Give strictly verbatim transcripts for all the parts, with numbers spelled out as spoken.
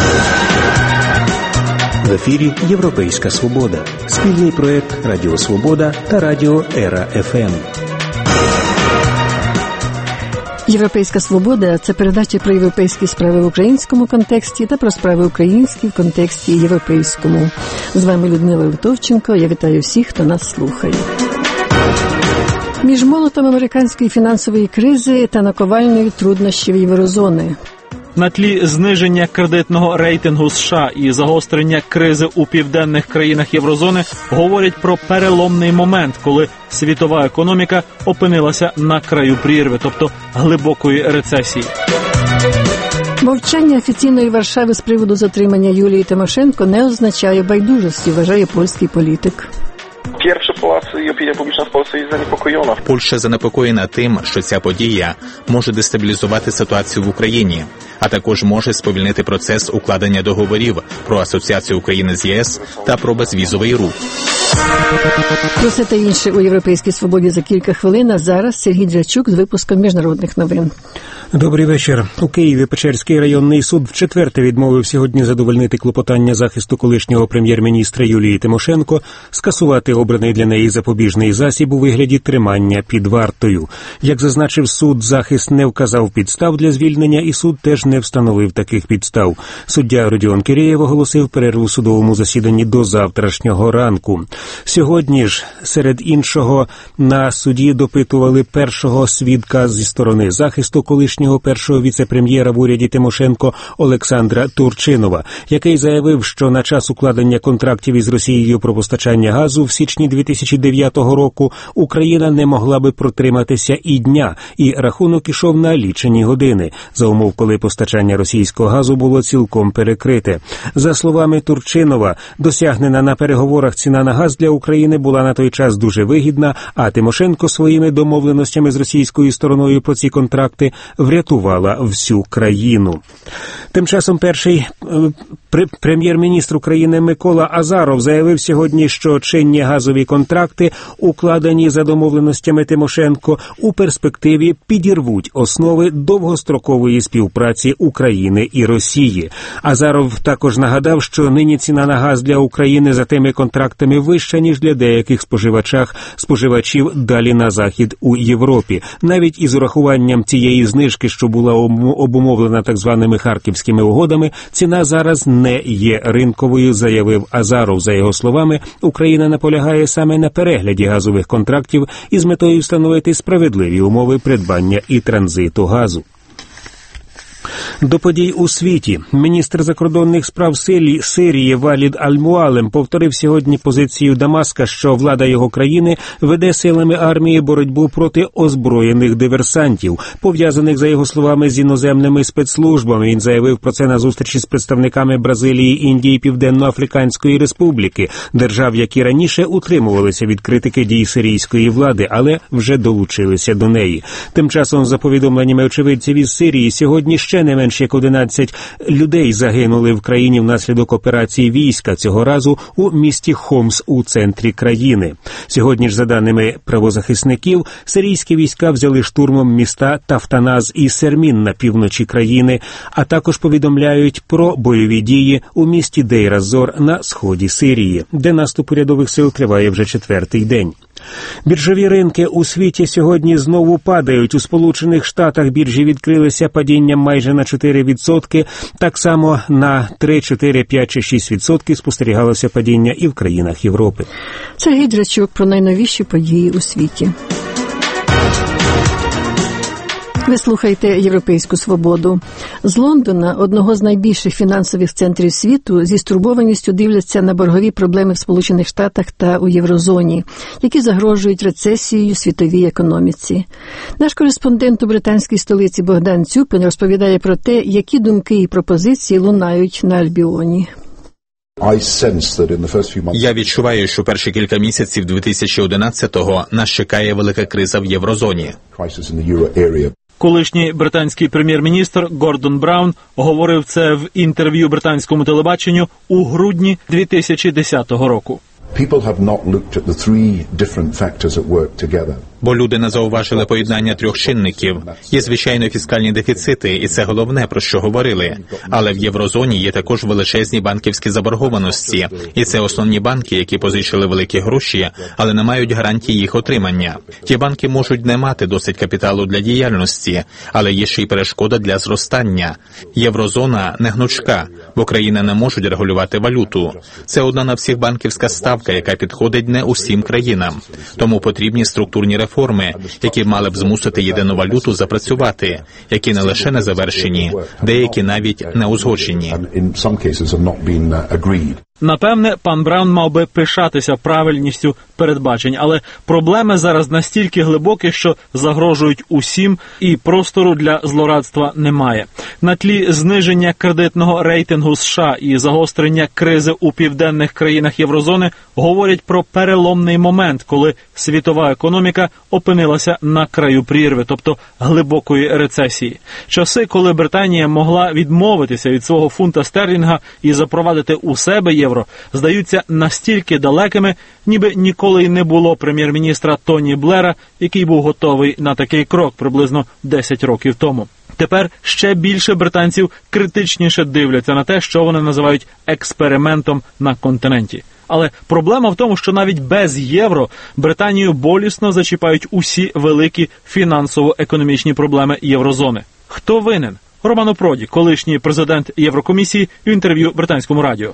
В ефірі «Європейська Свобода» – спільний проєкт Радіо Свобода та Радіо Ера еф ем. «Європейська Свобода» – це передача про європейські справи в українському контексті та про справи українські в контексті європейському. З вами Людмила Литовченко. Я вітаю всіх, хто нас слухає. Між молотом американської фінансової кризи та наковальнею труднощів єврозони. На тлі зниження кредитного рейтингу США і загострення кризи у південних країнах єврозони говорять про переломний момент, коли світова економіка опинилася на краю прірви, тобто глибокої рецесії. Мовчання офіційної Варшави з приводу затримання Юлії Тимошенко не означає байдужості, вважає польський політик. Pierwszy Polacy i opinia publiczna w Polsce jest zaniepokojona. Польща занепокоєна тим, що ця подія може дестабілізувати ситуацію в Україні, а також може сповільнити процес укладення договорів про асоціацію України з ЄС та про безвізовий рух. Про це та інше у «Європейській Свободі» за кілька хвилин, а зараз Сергій Джачук з випуском міжнародних новин. Добрий вечір. У Києві Печерський районний суд вчетверте відмовив сьогодні задовольнити клопотання захисту колишнього прем'єр-міністра Юлії Тимошенко скасувати обраний для неї запобіжний засіб у вигляді тримання під вартою. Як зазначив суд, захист не вказав підстав для звільнення, і суд теж не встановив таких підстав. Суддя Родіон Кірєєв оголосив перерву судовому засіданні до завтрашнього ранку. Сьогодні ж, серед іншого, на суді допитували першого свідка зі сторони захисту колишнього першого віце-прем'єра в уряді Тимошенко Олександра Турчинова, який заявив, що на час укладення контрактів із Росією про постачання газу в січні дві тисячі дев'ятого року Україна не могла би протриматися і дня, і рахунок ішов на лічені години, за умов, коли постачання російського газу було цілком перекрите. За словами Турчинова, досягнена на переговорах ціна на газ для України була на той час дуже вигідна, а Тимошенко своїми домовленостями з російською стороною про ці контракти врятувала всю країну. Тим часом перший прем'єр-міністр України Микола Азаров заявив сьогодні, що чинні газові контракти, укладені за домовленостями Тимошенко, у перспективі підірвуть основи довгострокової співпраці України і Росії. Азаров також нагадав, що нині ціна на газ для України за тими контрактами вища, ніж для деяких споживачах, споживачів далі на захід у Європі. Навіть із урахуванням цієї знижки, що була обумовлена так званими харківськими угодами, ціна зараз не є ринковою, заявив Азаров. За його словами, Україна наполягає саме на перегляді газових контрактів із метою встановити справедливі умови придбання і транзиту газу. До подій у світі. Міністр закордонних справ Сирії Валід Аль-Муалем повторив сьогодні позицію Дамаска, що влада його країни веде силами армії боротьбу проти озброєних диверсантів, пов'язаних, за його словами, з іноземними спецслужбами. Він заявив про це на зустрічі з представниками Бразилії, Індії, Південно-Африканської Республіки, держав, які раніше утримувалися від критики дій сирійської влади, але вже долучилися до неї. Тим часом, за повідомленнями очевидців із Сирії, сьогодні ще не менш як одинадцять людей загинули в країні внаслідок операції війська, цього разу у місті Хомс у центрі країни. Сьогодні ж, за даними правозахисників, сирійські війська взяли штурмом міста Тафтаназ і Сермін на півночі країни, а також повідомляють про бойові дії у місті Дейр-аз-Зор на сході Сирії, де наступ урядових сил триває вже четвертий день. Біржові ринки у світі сьогодні знову падають. У Сполучених Штатах біржі відкрилися падінням майже на чотири відсотки. Так само на три, чотири, п'ять чи шість відсотків спостерігалося падіння і в країнах Європи. Сергій Джачук про найновіші події у світі. Ви слухаєте «Європейську Свободу». З Лондона, одного з найбільших фінансових центрів світу, зі стурбованістю дивляться на боргові проблеми в Сполучених Штатах та у Єврозоні, які загрожують рецесією світовій економіці. Наш кореспондент у британській столиці Богдан Цюпин розповідає про те, які думки і пропозиції лунають на Альбіоні. Я відчуваю, що перші кілька місяців дві тисячі одинадцятого нас чекає велика криза в єврозоні. Колишній британський прем'єр-міністр Гордон Браун говорив це в інтерв'ю британському телебаченню у грудні дві тисячі десятого року. Бо люди не зауважили поєднання трьох чинників. Є, звичайно, фіскальні дефіцити, і це головне, про що говорили. Але в єврозоні є також величезні банківські заборгованості. І це основні банки, які позичили великі гроші, але не мають гарантії їх отримання. Ті банки можуть не мати досить капіталу для діяльності, але є ще й перешкода для зростання. Єврозона не гнучка, бо країни не можуть регулювати валюту. Це одна на всіх банківська ставка, яка підходить не усім країнам. Тому потрібні структурні реформи, які мали б змусити єдину валюту запрацювати, які не лише не завершені, деякі навіть не узгоджені. Напевне, пан Браун мав би пишатися правильністю передбачень, але проблеми зараз настільки глибокі, що загрожують усім, і простору для злорадства немає. На тлі зниження кредитного рейтингу США і загострення кризи у південних країнах єврозони говорять про переломний момент, коли світова економіка опинилася на краю прірви, тобто глибокої рецесії. Часи, коли Британія могла відмовитися від свого фунта стерлінга і запровадити у себе євро, здаються настільки далекими, ніби ніколи й не було прем'єр-міністра Тоні Блера, який був готовий на такий крок приблизно десять років тому. Тепер ще більше британців критичніше дивляться на те, що вони називають експериментом на континенті. Але проблема в тому, що навіть без євро Британію болісно зачіпають усі великі фінансово-економічні проблеми єврозони. Хто винен? Романо Проді, колишній президент Єврокомісії, в інтерв'ю британському радіо.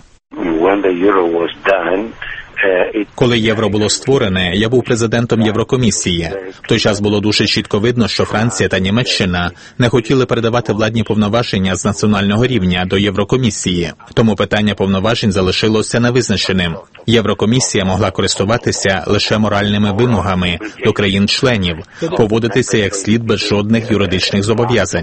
Коли євро було створене, я був президентом Єврокомісії. В той час було дуже чітко видно, що Франція та Німеччина не хотіли передавати владні повноваження з національного рівня до Єврокомісії. Тому питання повноважень залишилося невизначеним. Єврокомісія могла користуватися лише моральними вимогами до країн-членів, поводитися як слід без жодних юридичних зобов'язань.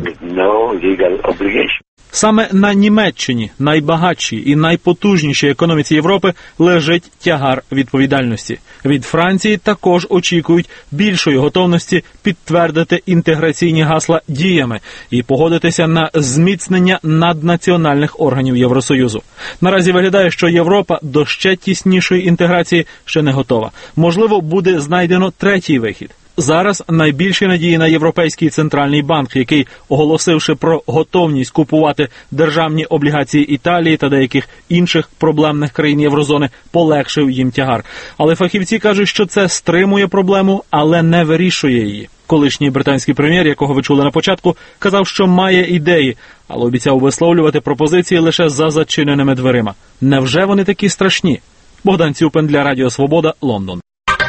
Саме на Німеччині, найбагатшій і найпотужнішій економіці Європи, лежить тягар відповідальності. Від Франції також очікують більшої готовності підтвердити інтеграційні гасла діями і погодитися на зміцнення наднаціональних органів Євросоюзу. Наразі виглядає, що Європа до ще тіснішої інтеграції ще не готова. Можливо, буде знайдено третій вихід. Зараз найбільші надії на Європейський центральний банк, який, оголосивши про готовність купувати державні облігації Італії та деяких інших проблемних країн єврозони, полегшив їм тягар. Але фахівці кажуть, що це стримує проблему, але не вирішує її. Колишній британський прем'єр, якого ви чули на початку, казав, що має ідеї, але обіцяв висловлювати пропозиції лише за зачиненими дверима. Невже вони такі страшні? Богдан Цюпин для Радіо Свобода, Лондон.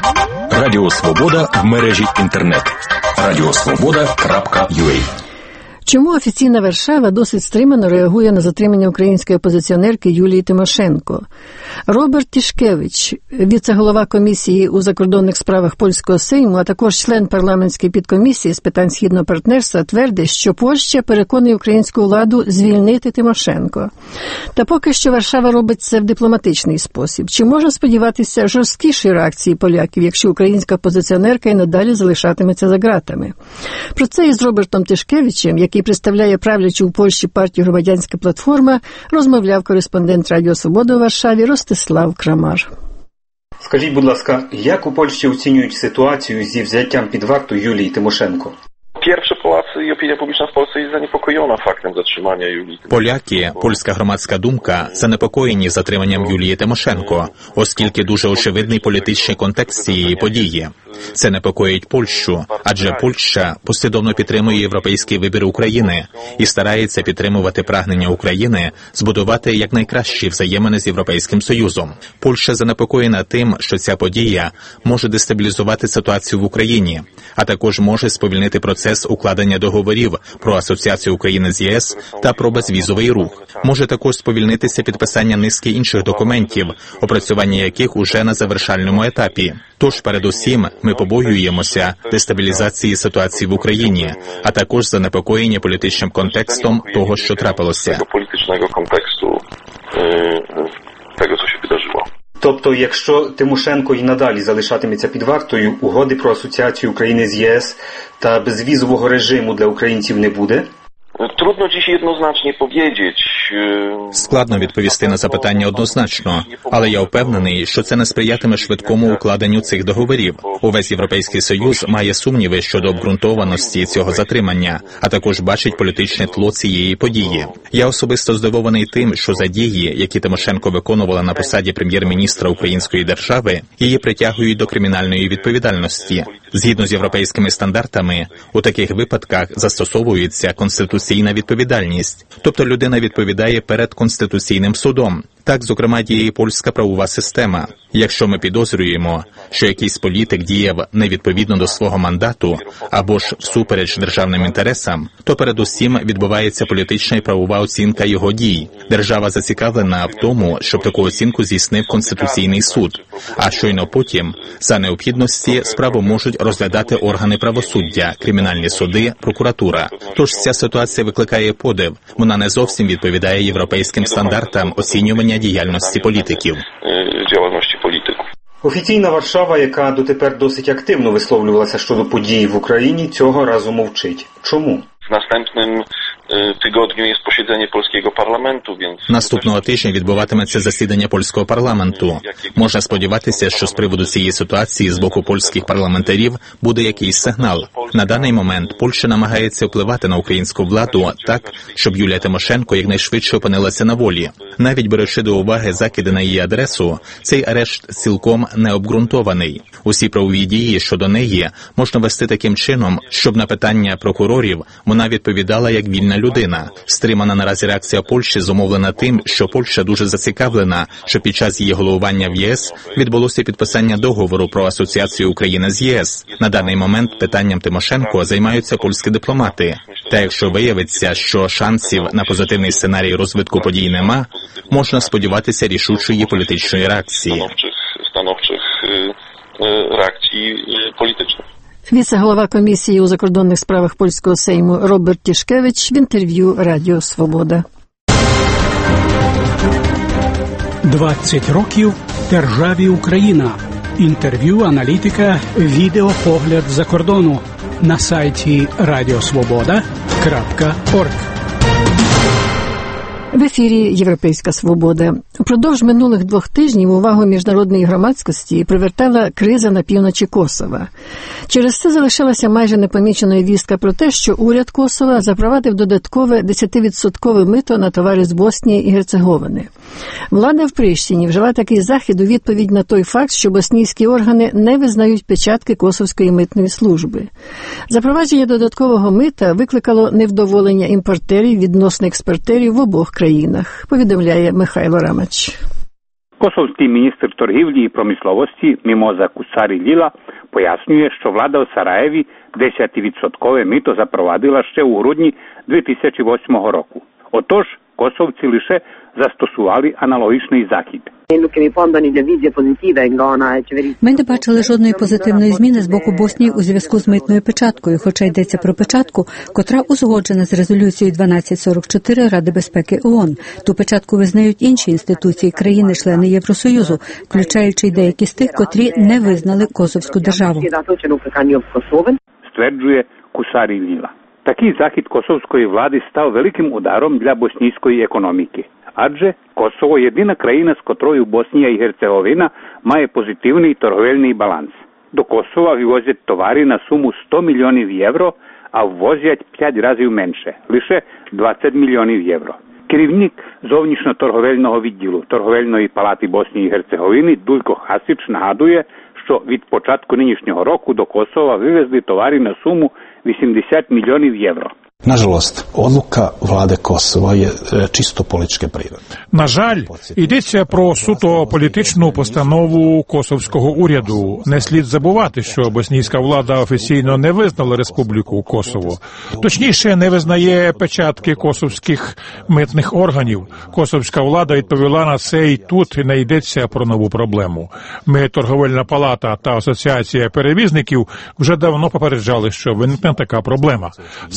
Радіо Свобода в мережі інтернет. радіосвобода крапка ю а. Чому офіційна Варшава досить стримано реагує на затримання української опозиціонерки Юлії Тимошенко? Роберт Тішкевич, віце-голова комісії у закордонних справах польського Сейму, а також член парламентської підкомісії з питань східного партнерства, твердить, що Польща переконує українську владу звільнити Тимошенко. Та поки що Варшава робить це в дипломатичний спосіб. Чи можна сподіватися жорсткішої реакції поляків, якщо українська опозиціонерка і надалі залишатиметься за ґратами? Про це із Робертом Тишкевичем, який представляє правлячу у Польщі партію «Громадянська платформа», розмовляв кореспондент Радіо Свобода у Варшаві Ростислав Крамар. Скажіть, будь ласка, як у Польщі оцінюють ситуацію зі взяттям під варту Юлії Тимошенко? Pierwsze Polacy i opinia publiczna w Polsce jest zaniepokojona faktem zatrzymania Julii. Поляки, польська громадська думка, занепокоєні затриманням Юлії Тимошенко, оскільки дуже очевидний політичний контекст цієї події. Це непокоїть Польщу, адже Польща послідовно підтримує європейський вибір України і старається підтримувати прагнення України збудувати якнайкращі взаємини з Європейським Союзом. Польща занепокоєна тим, що ця подія може дестабілізувати ситуацію в Україні, а також може сповільнити процес укладення договорів про асоціацію України з ЄС та про безвізовий рух. Може також сповільнитися підписання низки інших документів, опрацювання яких уже на завершальному етапі. Тож, передусім, ми побоюємося дестабілізації ситуації в Україні, а також занепокоєння політичним контекстом того, що трапилося. Політичного контексту того, що się wydarzyło. Тобто, якщо Тимошенко і надалі залишатиметься під вартою, угоди про асоціацію України з ЄС та безвізового режиму для українців не буде? Trudno dziś jednoznacznie powiedzieć. Складно відповісти на запитання однозначно, але я впевнений, що це не сприятиме швидкому укладенню цих договорів. Увесь Європейський Союз має сумніви щодо обґрунтованості цього затримання, а також бачить політичне тло цієї події. Я особисто здивований тим, що за дії, які Тимошенко виконувала на посаді прем'єр-міністра української держави, її притягують до кримінальної відповідальності. Згідно з європейськими стандартами, у таких випадках застосовується конституційна відповідальність, тобто людина відповідає перед Конституційним судом. Так, зокрема, діє і польська правова система. Якщо ми підозрюємо, що якийсь політик діяв невідповідно до свого мандату або ж всупереч державним інтересам, то передусім відбувається політична і правова оцінка його дій. Держава зацікавлена в тому, щоб таку оцінку здійснив Конституційний суд. А щойно потім, за необхідності, справу можуть розглядати органи правосуддя, кримінальні суди, прокуратура. Тож ця ситуація викликає подив. Вона не зовсім відповідає європейським стандартам оцінювання діяльності політиків. Діяльності політиків. Офіційна Варшава, яка дотепер досить активно висловлювалася щодо подій в Україні, цього разу мовчить. Чому? В наступному тижні є засідання польського парламенту, więc... Наступного тижня відбуватиметься засідання польського парламенту. Можна сподіватися, що з приводу цієї ситуації з боку польських парламентарів буде якийсь сигнал. На даний момент Польща намагається впливати на українську владу так, щоб Юлія Тимошенко якнайшвидше опинилася на волі. Навіть беручи до уваги закиди на її адресу, цей арешт цілком необґрунтований. Усі правові дії щодо неї можна вести таким чином, щоб на питання прокурорів вона відповідала як вільна людина. Стримана наразі реакція Польщі зумовлена тим, що Польща дуже зацікавлена, що під час її головування в ЄС відбулося підписання договору про асоціацію України з ЄС. На даний момент питанням Тимошенко займаються польські дипломати. Та якщо виявиться, що шансів на позитивний сценарій розвитку подій нема, можна сподіватися рішучої політичної реакції. Становчих реакцій політичних. Віце-голова комісії у закордонних справах польського сейму Роберт Тішкевич в інтерв'ю Радіо Свобода. двадцять років державі Україна. Інтерв'ю, аналітика, відеопогляд за кордону на сайті радіосвобода крапка орг. В ефірі «Європейська свобода». Упродовж минулих двох тижнів увагу міжнародної громадськості привертала криза на півночі Косова. Через це залишилася майже непоміченою вістка про те, що уряд Косова запровадив додаткове десятивідсоткове мито на товари з Боснії і Герцеговини. Влада в Прищині вжила такий захід у відповідь на той факт, що боснійські органи не визнають печатки Косовської митної служби. Запровадження додаткового мита викликало невдоволення імпортерів відносно експортерів в обох країнах, повідомляє Михайло Рамач. Косовський міністр торгівлі і промисловості Мімоза Кусарі-Ліла пояснює, що влада в Сараєві десятивідсоткове мито запровадила ще у грудні дві тисячі восьмого року. Отож, косовці лише застосували аналогічний захід. Ми не бачили жодної позитивної зміни з боку Боснії у зв'язку з митною печаткою, хоча йдеться про печатку, котра узгоджена з резолюцією дванадцять сорок чотири Ради безпеки ООН. Ту печатку визнають інші інституції країни-члени Євросоюзу, включаючи й деякі з тих, котрі не визнали Косовську державу. Стверджує Кусарі-Ліла. Такий захід косовської влади став великим ударом для боснійської економіки. Адже Косово – єдина країна, з котрою Боснія і Герцеговина має позитивний торговельний баланс. До Косова вивозять товари на суму сто мільйонів євро, а ввозять п'ять разів менше – лише двадцять мільйонів євро. Керівник зовнішньо-торговельного відділу Торговельної палати Боснії і Герцеговини Дулько Хасич нагадує, що від початку нинішнього року до Косова вивезли товари на суму вісімдесят мільйонів євро. Nažalost, odluka vlade Kosova je čisto političke prirode. На жаль, йдеться про суто політичну постанову косовського уряду. Не слід забувати, що боснійська влада офіційно не визнала Республіку Косово. Точніше, не визнає печатки косовських митних органів. Косовська влада відповіла на це, і тут не йдеться про нову проблему. Ми, Торговельна палата та Асоціація перевізників, вже давно попереджали, що виникне така проблема. Саме так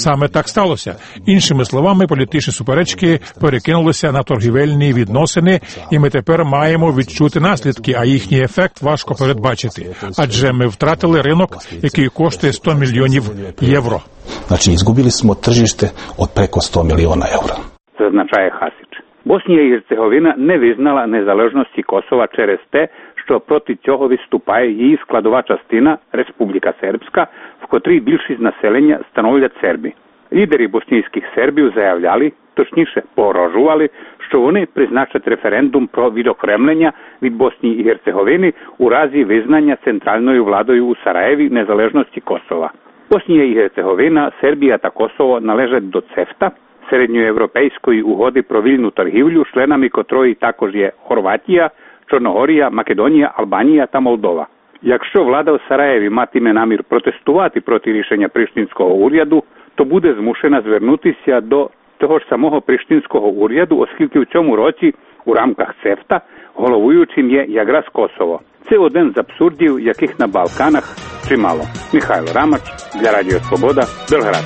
сталося. Іншими словами, політичні суперечки перекинулися на торгівельні відносини, і ми тепер маємо відчути наслідки, а їхній ефект важко передбачити. Адже ми втратили ринок, який коштує сто мільйонів євро. Znači, izgubili smo tržište od preko sto miliona eura. Зазначає Хасич. Боснія і Герцеговина не визнала незалежності Косова через те, що проти цього виступає її складова частина Республіка Сербська, в котрій більшість населення становлять серби. Лідери боснійських сербів заявляли, точніше погрожували, що вони призначать референдум про відокремлення від Боснії і Герцеговини у разі визнання центральною владою у Сараєві незалежності Косова. Боснія і Герцеговина, Сербія та Косово належать до ЦЕФТА, середньоєвропейської угоди про вільну торгівлю, членами котрої також є Хорватія, Чорногорія, Македонія, Албанія та Молдова. Якщо влада в Сараєві матиме намір протестувати проти рішення Приштинського уряду, то буде змушена звернутися до того ж самого Приштинського уряду, оскільки в цьому році у рамках ЦЕФТА головуючим є якраз Косово. Це один з абсурдів, яких на Балканах чимало. Михайло Рамач для Радіо Свобода, Белград.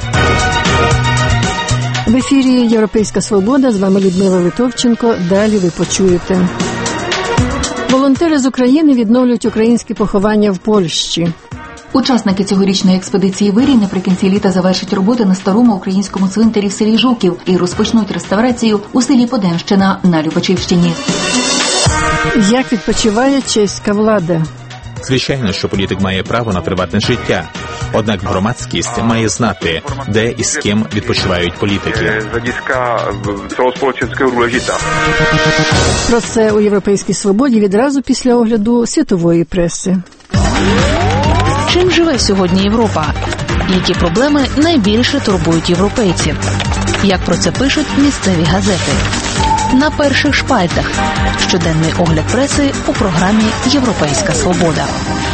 В ефірі «Європейська Свобода», з вами Людмила Литовченко. Далі ви почуєте. Волонтери з України відновлюють українські поховання в Польщі. Учасники цьогорічної експедиції «Вирій» наприкінці літа завершать роботи на старому українському цвинтарі в селі Жуків і розпочнуть реставрацію у селі Поденщина на Любачівщині. Як відпочиває чеська влада? Звичайно, що політик має право на приватне життя. Однак громадськість має знати, де і з ким відпочивають політики. Про це у «Європейській Свободі» відразу після огляду світової преси. Чим живе сьогодні Європа? Які проблеми найбільше турбують європейців? Як про це пишуть місцеві газети? На перших шпальтах. Щоденний огляд преси у програмі «Європейська Свобода».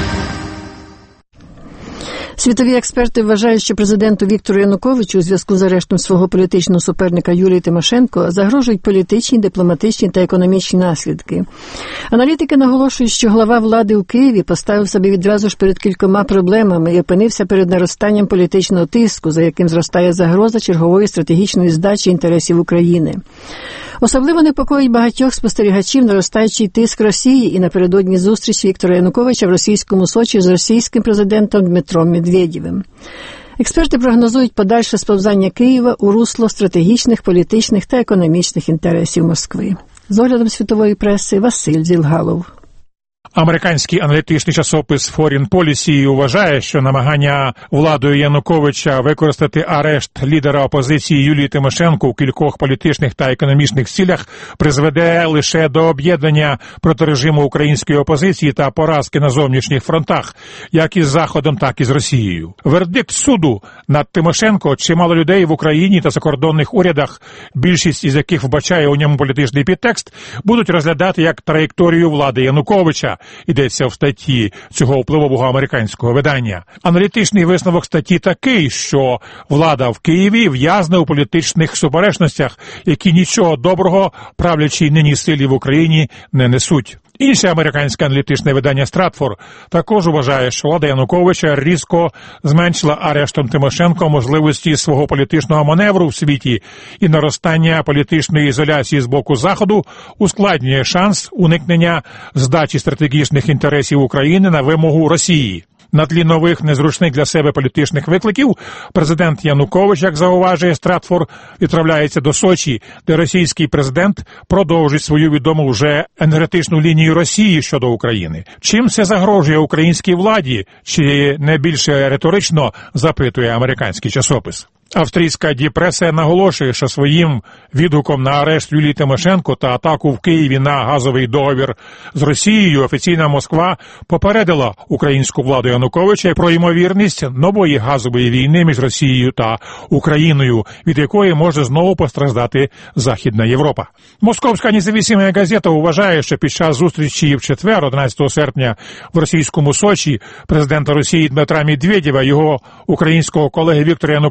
Світові експерти вважають, що президенту Віктору Януковичу у зв'язку з арештом свого політичного суперника Юлії Тимошенко загрожують політичні, дипломатичні та економічні наслідки. Аналітики наголошують, що глава влади у Києві поставив себе відразу ж перед кількома проблемами і опинився перед наростанням політичного тиску, за яким зростає загроза чергової стратегічної здачі інтересів України. Особливо непокоїть багатьох спостерігачів наростаючий тиск Росії і напередодні зустріч Віктора Януковича в російському Сочі з російським президентом Дмитром Медведєвим. Експерти прогнозують подальше сповзання Києва у русло стратегічних, політичних та економічних інтересів Москви. З оглядом світової преси Василь Зілгалов. Американський аналітичний часопис Foreign Policy вважає, що намагання владою Януковича використати арешт лідера опозиції Юлії Тимошенко у кількох політичних та економічних цілях призведе лише до об'єднання проти режиму української опозиції та поразки на зовнішніх фронтах, як із Заходом, так і з Росією. Вердикт суду над Тимошенко чимало людей в Україні та закордонних урядах, більшість із яких вбачає у ньому політичний підтекст, будуть розглядати як траєкторію влади Януковича, йдеться в статті цього впливового американського видання. Аналітичний висновок статті такий, що влада в Києві в'язне у політичних суперечностях, які нічого доброго правлячій нині силі в Україні не несуть. Інше американське аналітичне видання «Стратфор» також вважає, що влада Януковича різко зменшила арештом Тимошенко можливості свого політичного маневру в світі, і наростання політичної ізоляції з боку Заходу ускладнює шанс уникнення здачі стратегічних інтересів України на вимогу Росії. На тлі нових незручних для себе політичних викликів президент Янукович, як зауважує Стратфор, відправляється до Сочі, де російський президент продовжить свою відому вже енергетичну лінію Росії щодо України. Чим це загрожує українській владі, чи не більше риторично, запитує американський часопис. Австрійська Діпреса наголошує, що своїм відгуком на арешт Юлії Тимошенко та атаку в Києві на газовий договір з Росією офіційна Москва попередила українську владу Януковича про ймовірність нової газової війни між Росією та Україною, від якої може знову постраждати Західна Європа. Московська независима газета вважає, що під час зустрічі в четвер, одинадцятого серпня, в російському Сочі президента Росії Дмитра Медведєва, його українського колеги Віктора Януковича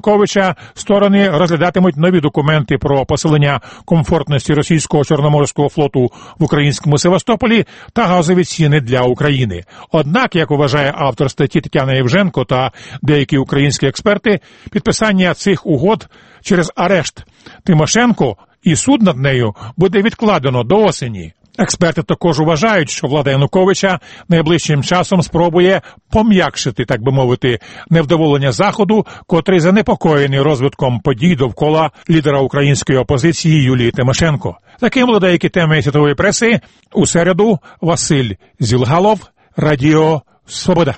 Завтра сторони розглядатимуть нові документи про посилення комфортності російського Чорноморського флоту в українському Севастополі та газові ціни для України. Однак, як вважає автор статті Тетяна Євженко та деякі українські експерти, підписання цих угод через арешт Тимошенко і суд над нею буде відкладено до осені. Експерти також вважають, що влада Януковича найближчим часом спробує пом'якшити, так би мовити, невдоволення Заходу, котрий занепокоєний розвитком подій довкола лідера української опозиції Юлії Тимошенко. Таким були деякі теми світової преси. У середу Василь Зілгалов, Радіо Свобода.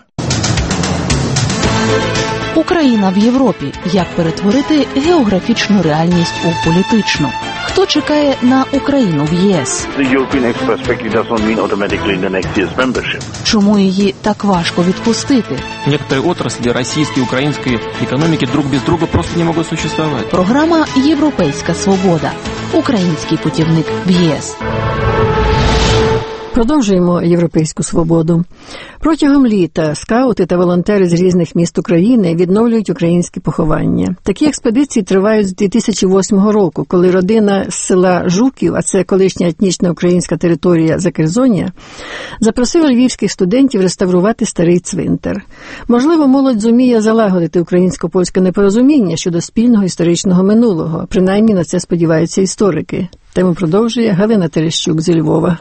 Україна в Європі. Як перетворити географічну реальність у політичну? Хто чекає на Україну в ЄС? Чому її так важко відпустити? Некоторые отрасли российской и украинской экономики друг без друга просто не могут существовать. Програма «Європейська свобода». Український путівник в ЄС. Продовжуємо «Європейську свободу». Протягом літа скаути та волонтери з різних міст України відновлюють українські поховання. Такі експедиції тривають з дві тисячі восьмого року, коли родина з села Жуків, а це колишня етнічна українська територія Закерзоння, запросила львівських студентів реставрувати старий цвинтар. Можливо, молодь зуміє залагодити українсько-польське непорозуміння щодо спільного історичного минулого. Принаймні на це сподіваються історики. Тему продовжує Галина Терещук зі Львова.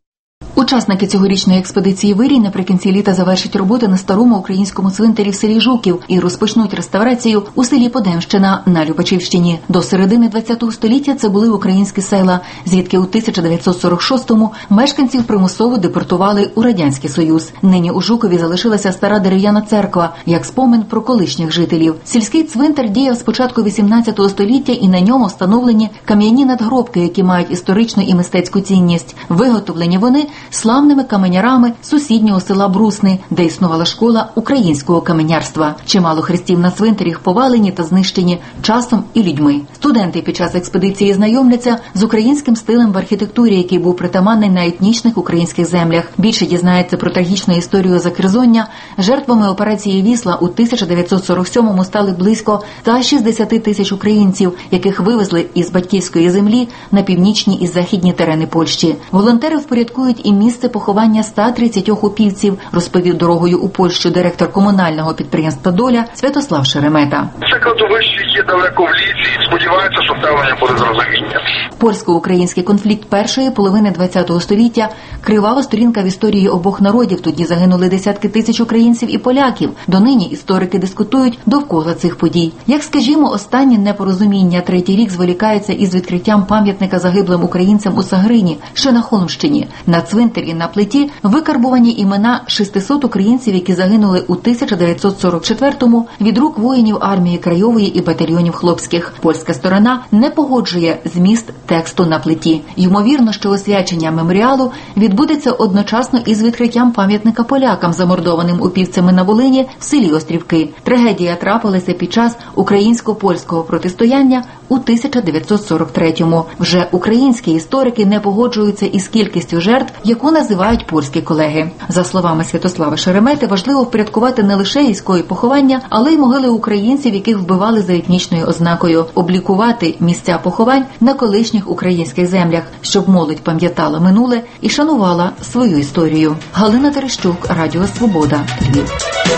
Учасники цьогорічної експедиції «Вирій» наприкінці літа завершать роботи на старому українському цвинтарі в селі Жуків і розпочнуть реставрацію у селі Подемщина на Любачівщині. До середини ХХ століття це були українські села, звідки у тисяча дев'ятсот сорок шостому мешканців примусово депортували у Радянський Союз. Нині у Жукові залишилася стара дерев'яна церква, як спомин про колишніх жителів. Сільський цвинтар діяв з початку вісімнадцятого століття, і на ньому встановлені кам'яні надгробки, які мають історичну і мистецьку цінність. Виготовлені вони славними каменярами сусіднього села Брусни, де існувала школа українського каменярства. Чимало хрестів на цвинтарях повалені та знищені часом і людьми. Студенти під час експедиції знайомляться з українським стилем в архітектурі, який був притаманний на етнічних українських землях. Більше дізнається про трагічну історію Закерзоння. Жертвами операції «Вісла» у тисяча дев'ятсот сорок сьомому стали близько ста шістдесяти тисяч українців, яких вивезли із батьківської землі на північні і західні терени Польщі. Волонтери впорядкують і місце поховання ста тридцятьох упівців, розповів «Дорогою у Польщу» директор комунального підприємства «Доля» Святослав Шеремета. Це кладовище є далеко в лісі і сподіваються, що ставлення буде з розумінням. Польсько-український конфлікт першої половини ХХ століття – кривава сторінка в історії обох народів. Тоді загинули десятки тисяч українців і поляків. Донині історики дискутують довкола цих подій. Як, скажімо, останнє непорозуміння третій рік зволікається із відкриттям пам'ятника загиблим українцям у Сагрині, що на Холмщині. На цвинтарі на плиті викарбувані імена шестисот українців, які загинули у тисяча дев'ятсот сорок четвертому від рук воїнів армії Краєвої і батальйонів хлопських. Польська сторона не погоджує зміст тексту на плиті. Ймовірно, що освячення меморіалу відбудеться одночасно із відкриттям пам'ятника полякам, замордованим упівцями на Волині в селі Острівки. Трагедія трапилася під час українсько-польського протистояння у тисяча дев'ятсот сорок третьому. Вже українські історики не погоджуються із кількістю жертв, яку називають польські колеги. За словами Святослава Шеремети, важливо впорядкувати не лише військові поховання, але й могили українців, яких вбивали за етнічною ознакою, облікувати місця поховань на колишніх українських землях, щоб молодь пам'ятала минуле і шанувала свою історію. Галина Терещук, Радіо Свобода, Львів.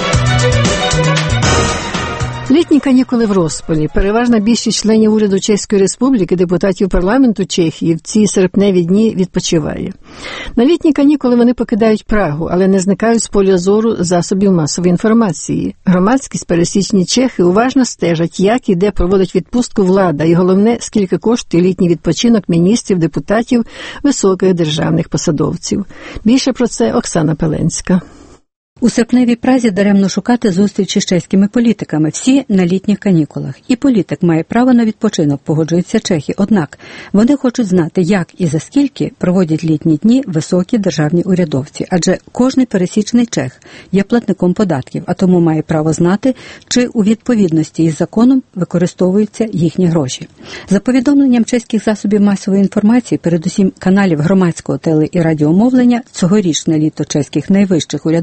Літні канікули в розпалі. Переважна більшість членів уряду Чеської Республіки, депутатів парламенту Чехії в ці серпневі дні відпочиває. На літні канікули вони покидають Прагу, але не зникають з поля зору засобів масової інформації. Громадськість, пересічні чехи уважно стежать, як і де проводить відпустку влада, і головне, скільки коштує літній відпочинок міністрів, депутатів, високих державних посадовців. Більше про це Оксана Пеленська. У серпневій Празі даремно шукати зустрічі з чеськими політиками, всі на літніх канікулах. І політик має право на відпочинок, погоджуються чехи. Однак вони хочуть знати, як і за скільки проводять літні дні високі державні урядовці. Адже кожний пересічний чех є платником податків, а тому має право знати, чи у відповідності із законом використовуються їхні гроші. За повідомленням чеських засобів масової інформації, передусім каналів громадського теле- і радіомовлення, цьогорічне літо чеських найвищих урядовців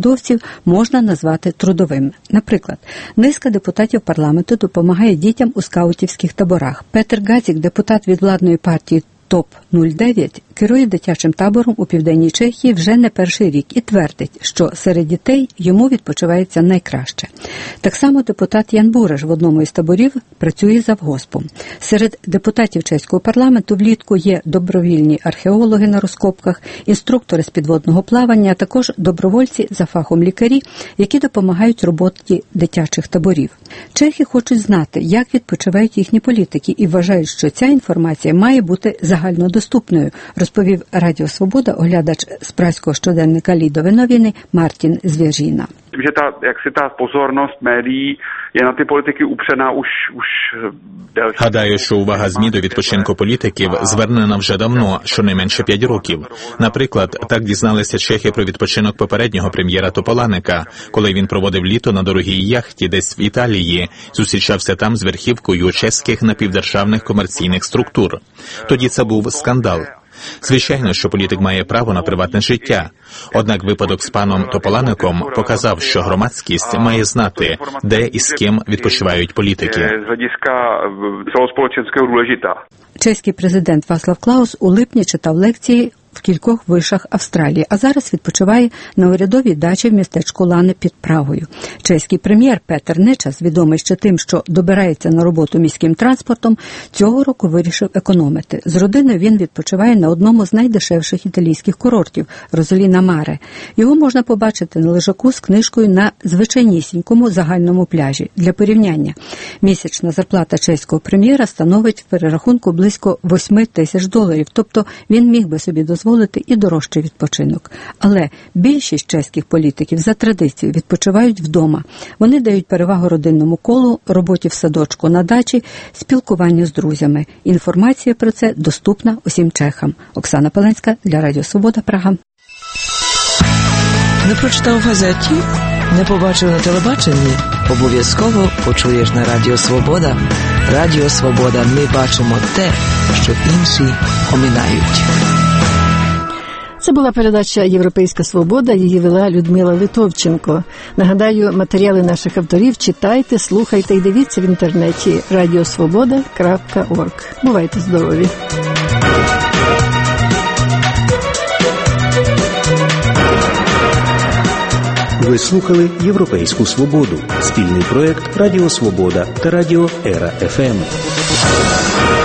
можна назвати трудовим. Наприклад, низка депутатів парламенту допомагає дітям у скаутівських таборах. Петер Гадзік, депутат від владної партії топ нуль дев'ять, керує дитячим табором у Південній Чехії вже не перший рік і твердить, що серед дітей йому відпочивається найкраще. Так само депутат Ян Бураш в одному із таборів працює завгоспом. Серед депутатів чеського парламенту влітку є добровільні археологи на розкопках, інструктори з підводного плавання, а також добровольці за фахом лікарі, які допомагають роботі дитячих таборів. Чехи хочуть знати, як відпочивають їхні політики і вважають, що ця інформація має бути загальнодоступною, розповів Радіо Свобода оглядач з праського щоденника «Лідові новини» Мартін Звєржіна. Že ta, jak si ta pozornost médií je na ty politiky upřená už, už delší. Гадаю, що увага ЗМІ до відпочинку політиків звернена вже давно, щонайменше п'ять років. Наприклад, так дізналися чехи про відпочинок попереднього прем'єра Тополанека, коли він проводив літо на дорогій яхті десь в Італії, зустрічався там з верхівкою чеських напівдержавних комерційних структур. Тоді це був скандал. Звичайно, що політик має право на приватне життя. Однак випадок з паном Тополаником показав, що громадськість має знати, де і з ким відпочивають політики. Чеський президент Václav Klaus у липні читав лекції в кількох вишах Австралії, а зараз відпочиває на урядовій дачі в містечку Лане під Прагою. Чеський прем'єр Петер Нечас, відомий ще тим, що добирається на роботу міським транспортом, цього року вирішив економити. З родиною він відпочиває на одному з найдешевших італійських курортів – Розоліна Маре. Його можна побачити на лежаку з книжкою на звичайнісінькому загальному пляжі. Для порівняння, місячна зарплата чеського прем'єра становить в перерахунку близько восьми тисяч доларів, тобто він міг би собі дозволити дозволити і дорожчий відпочинок. Але більшість чеських політиків за традицією відпочивають вдома. Вони дають перевагу родинному колу, роботі в садочку на дачі, спілкуванню з друзями. Інформація про це доступна усім чехам. Оксана Паленська для Радіо Свобода, Прага. Не прочитав в газеті? Не побачив на телебаченні? Обов'язково почуєш на Радіо Свобода. Радіо Свобода. Ми бачимо те, що інші оминають. Це була передача «Європейська свобода», її вела Людмила Литовченко. Нагадаю, матеріали наших авторів читайте, слухайте і дивіться в інтернеті радіосвобода крапка орг. Бувайте здорові! Ви слухали «Європейську свободу» – спільний проєкт «Радіо Свобода» та «Радіо Ера еф ем».